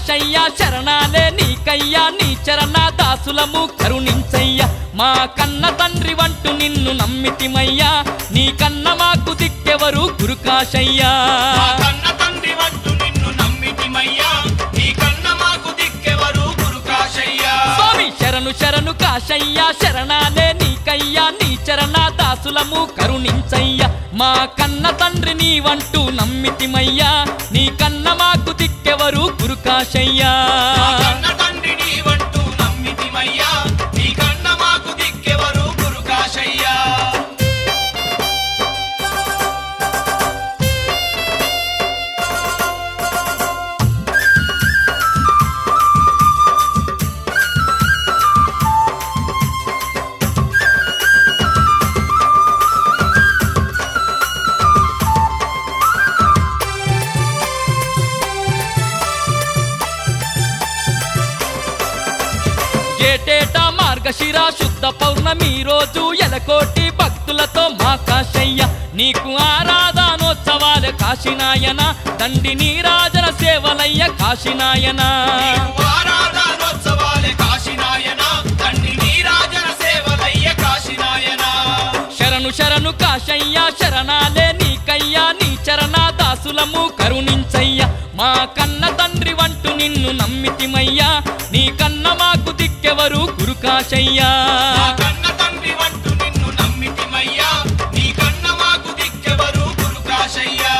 కాశయ్య శరణాలే నీకయ్యా నీ చరణ దాసులము కరుణించయ్యా మా కన్న తండ్రి వంటు నిన్ను నమ్మితిమయ్యా నీ కన్న మాకు దిక్కెవరు గురు కాశయ్యా కన్న తండ్రి వంటు నిన్ను నమ్మితిమయ్యా నీ కన్న మాకు దిక్కెవరు గురు కాశయ్యా స్వామి శరణు శరణు కాశయ్య శరణాలే నీకయ్యా నీ చరణ దాసులము కరుణించయ్యా మా కన్న తండ్రి నీ వంటూ నమ్మితిమయ్యా నీ కన్న మాకు దిక్కెవరు గురు కాశయ్యా కన్న తండ్రి నీ వంటు నమ్మితిమయ్యా నీ కన్న మాకు దిక్కెవరు గురు కాశయ్యా ఏటేటా మార్గశిర శుద్ధ పౌర్ణమి రోజు ఎలకోటి భక్తులతో మా కాశయ్య నీకు ఆరాధనోత్సవాల కాశీనాయన దండి నీరాజన సేవలయ్య కాశీనాయన ఆరాధనోత్సవాలే కాశీనాయన దండి నీరాజన సేవలయ్య కాశీనాయన శరణు శరణు కాశయ్య శరణాలే నీకయ్యా నీ చరణ దాసులము కరుణించయ్యా మా కన్న తండ్రి వంటు నిన్ను నమ్మితిమయ్యా నీ కన్న మాకు దిక్కెవరు గురు కాశయ్యా కన్న తండ్రి వంటు నిన్ను నమ్మితిమయ్యా నీ కన్న మాకు దిక్కెవరు గురు కాశయ్యా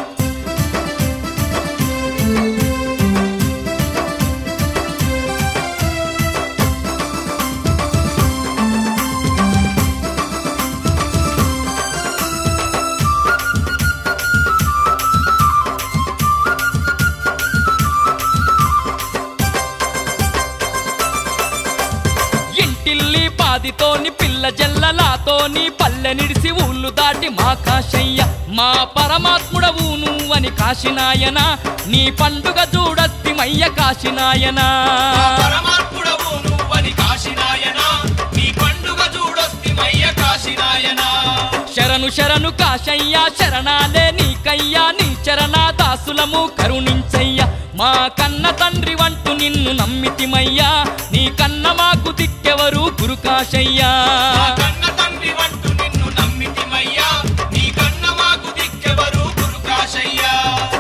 ఇంటిల్లి పాదితోని పిల్ల జల్లలాతోని పల్లె నిడిసి ఊళ్ళు దాటి మా కాశయ్య మా పరమాత్ముడవు నువ్వని కాశీనాయన నీ పండుగ చూడస్తిమయ్య కాశీనాయన పరమాత్ముడవు నువ్వని కాశీనాయన నీ పండుగ చూడొస్తిమయ్య కాశీనాయన శరణు శరణు కాశయ్య శరణాలే నీకయ్యా నీ చరణ దాసులము కరుణించయ్యా మా కన్న తండ్రి వంటు నిన్ను నమ్మితిమయ్యా నీ కన్న మాకు దిక్కెవరు గురు కాశయ్యా కన్న తండ్రి వంటు నిన్ను నమ్మితిమయ్యా నీ కన్న మాకు దిక్కెవరు గురు కాశయ్యా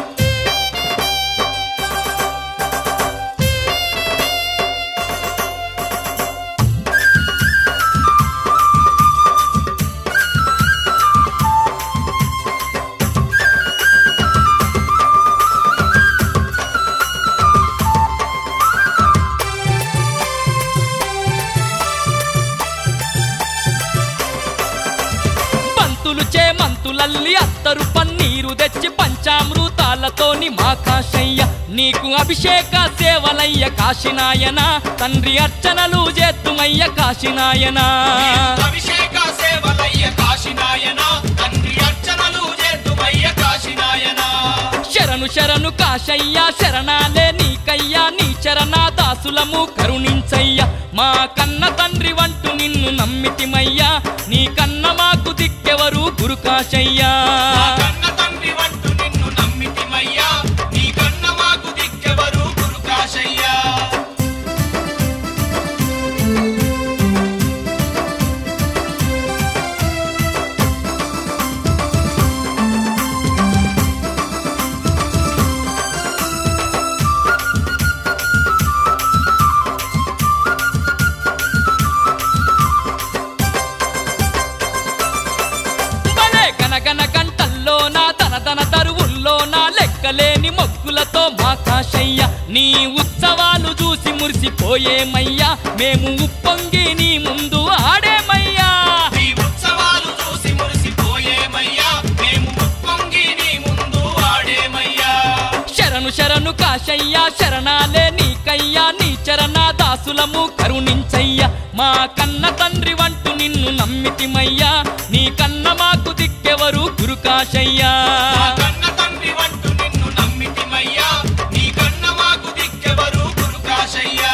పంతులు చేమంతులల్లి అత్తరు పన్నీరు తెచ్చి పంచామృతాలతోని మా కాశయ్య నీకు అభిషేక సేవలయ్య కాశీనాయన తండ్రి అర్చనలు చేతుమయ్య కాశీనాయన అభిషేక సేవలయ్య కాశీనాయన తండ్రి అర్చనలు చేతుమయ్య కాశీనాయన శరణు శరణు కాశయ్య శరణాలే నీకయ్యా నీ చరణ దాసులము కరుణించయ్యా మా కన్న తండ్రి వంటు నిన్ను నమ్మితిమయ్యా నీ కన్న మాకు దిక్కెవరు గురు కాశయ్యా కన్న తండ్రి వంటు నిన్ను నమ్మితిమయ్యా నీ కన్న మాకు దిక్కెవరు గురు కాశయ్యా భలే గనగన గంటల్లోన తన దరువుల్లోన లెక్కలేని మొక్కులతో మా కాశయ్య నీ ఉత్సవాలు చూసి మురిసిపోయేమయ్యా మేము ఉప్పొంగి నీ ముందు ఆడేమయ్యా ఈ ఉత్సవాలు చూసి మురిసిపోయేమయ్యా మేము ఉప్పొంగి నీ ముందు ఆడేమయ్యా శరణు శరణు కాశయ్య శరణాలే నీకయ్యా నీ చరణ దాసులము కరుణించయ్యా మా కన్న తండ్రి వంటు నిన్ను నమ్మితిమయ్యా నీ కన్న మాకు దిక్కెవరు గురు కాశయ్యా కన్న తండ్రి వంటు నిన్ను నమ్మితిమయ్యా నీ కన్న మాకు దిక్కెవరు గురు కాశయ్యా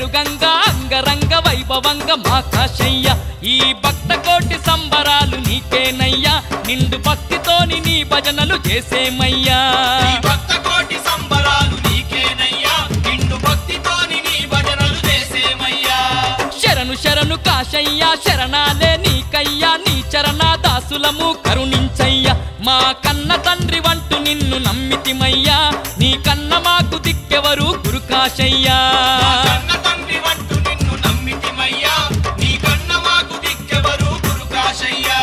వేడుగంగా అంగరంగ వైభవంగ మా కాశయ్య ఈ భక్త కోటి సంబరాలు నీకేనయ్యా నిండు భక్తితోని నీ భజనలు చేసేమయ్యా ఈ భక్త కోటి సంబరాలు నీకేనయ్యా నిండు భక్తితోని నీ భజనలు చేసేమయ్యా శరణు శరణు కాశయ్య శరణాలే నీకయ్యా నీ చరణ దాసులము కరుణించయ్యా మా కన్న తండ్రి వంటు నిన్ను నమ్మితిమయ్యా నీ కన్న మాకు దిక్కెవరు గురు కాశయ్యా మా కన్న తండ్రి వంటు నిన్ను నమ్మితిమయ్యా నీ కన్న మాకు దిక్కెవరు గురు కాశయ్యా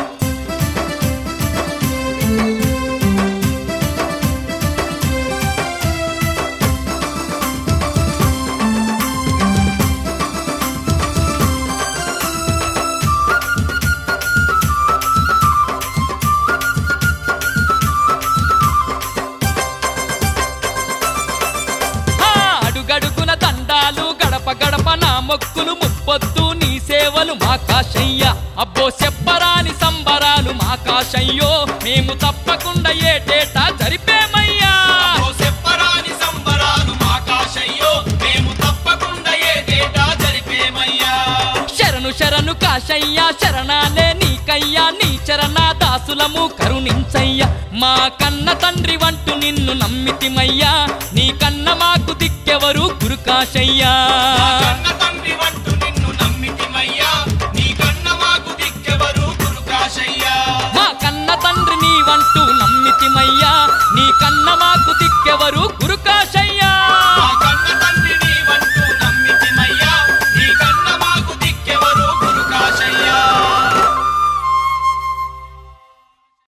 అడుగడుగున దండాలు గడప గడప నా మొక్కులు ముప్పొద్దు నీ సేవలు మా కాశయ్య అబ్బో చెప్పరాని సంబరాలు మా కాశయ్యో మేము తప్పకుండా ఏటేటా జరిపేమయ్యా ఓ చెప్పరాని సంబరాలు మా కాశయ్యో మేము తప్పకుండా ఏటేటా జరిపేమయ్యా శరణు శరణు కాశయ్య శరణాలే నీకయ్యా నీ చరణ దాసులము కరుణించయ్యా మా కన్న తండ్రి వంటు నిన్ను నమ్మితిమయ్యా నీ కన్న మాకు దిక్కెవరు గురు కాశయ్యా మా కన్న తండ్రి వంటు నిన్ను నమ్మితిమయ్యా నీ కన్న మాకు దిక్కెవరు గురు కాశయ్యా మా కన్న తండ్రి నీ వంటూ నమ్మితిమయ్యా నీ కన్న మాకు దిక్కెవరు గురు